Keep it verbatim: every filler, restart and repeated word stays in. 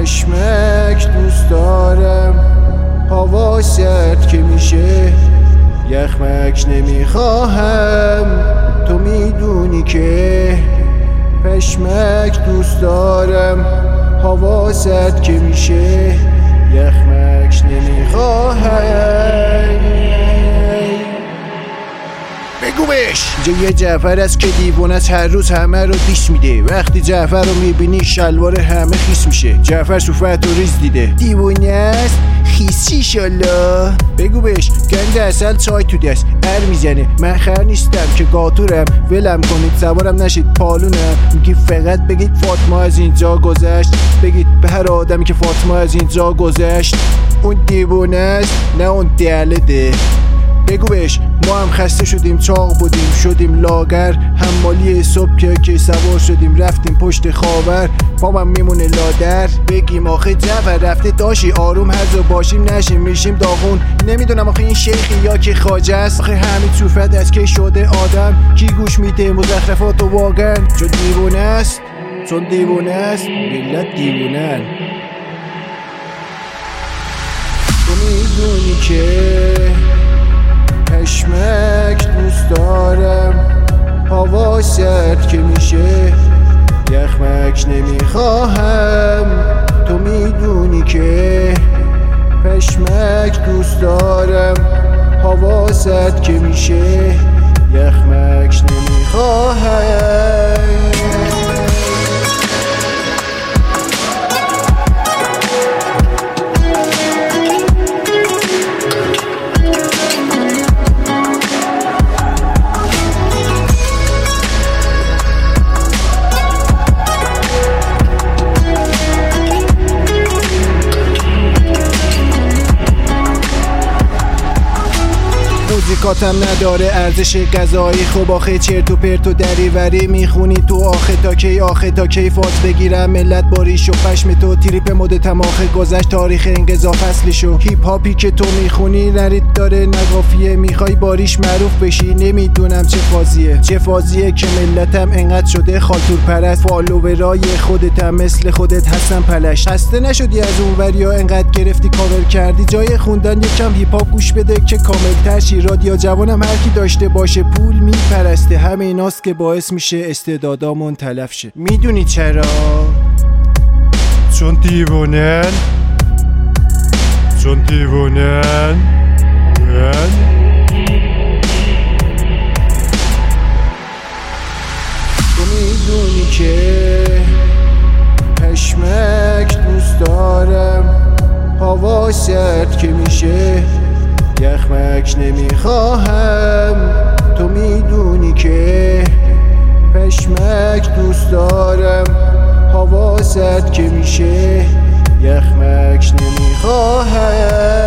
پشمک دوست دارم، هوا سرد که میشه یخمک نمیخواهم. تو میدونی که پشمک دوست دارم، هوا سرد که میشه یخمک نمیخواهم. بگو بهش اینجا یه جعفر است که دیوونه است، هر روز همه رو دیس میده. وقتی جعفر رو میبینی شلوار همه خیس میشه. جعفر صوفت و ریز دیده، دیوونه است خیسی شالا. بگو بهش گند اصل چای تو دست ار میزنه. من خر نیستم که گاتورم، ولم کنید سوارم نشید پالونم. میگی فقط بگید فاطمه از اینجا گذشت، بگید به هر آدمی که فاطمه از اینجا گذشت. اون دیوونه است نه اون دلده. بگو بهش ما هم خسته شدیم، چاق بودیم شدیم لاغر، حمالی صبح که که سوار شدیم رفتیم پشت خاور، پامم میمونه لادر. بگیم آخه جعفر رفته داشی آروم هزو باشیم نشیم میشیم داغون. نمیدونم آخه این شیخی یا که خواجه است، آخه همین صوفت از که شده آدم. کی گوش میده مزخرفات و واقعا چون دیوونه است، چون دیوونه است ملت دیوونن. تو میدونی که پشمک دوست دارم، هوا سرد که میشه یخمک نمیخواهم. تو میدونی که پشمک دوست دارم، هوا سرد که میشه یخمک نمیخواهم. موزیکاتم نداره ارزش غذایی، خب آخه چرت و پرت و دریوری میخونی تو. آخه تا کی آخه تا کی فاز بگیرم ملت با ریش و پشم تو. تریپ مدتم آخه گذشت تاریخ انقضا فصلشو. هیپ هاپی که تو میخونی نرید داره نقافیه، میخوای باریش معروف بشی نمیدونم چه فازیه. چه فازیه که ملتم انقدر شده خالتور پرست، فالوورای خودتم مثل خودت هستن پلش. خسته نشدی از اون وریا انقدر گرفتی کاور کردی، جای خوندن یکم هیپ هاپ گوش بده که کاملتر شی. رادیو جوانم هر کی داشته باشه پول میپرسته، همه ایناست که باعث میشه استعدادامون تلف شه. میدونی چرا؟ چون دیوونن، چون دیوونن. تو میدونی که پشمک دوست دارم، هوا سرد که میشه یخمک نمیخواهم. تو میدونی که پشمک دوست دارم، هوا سرد که میشه یخمک نمیخواهم.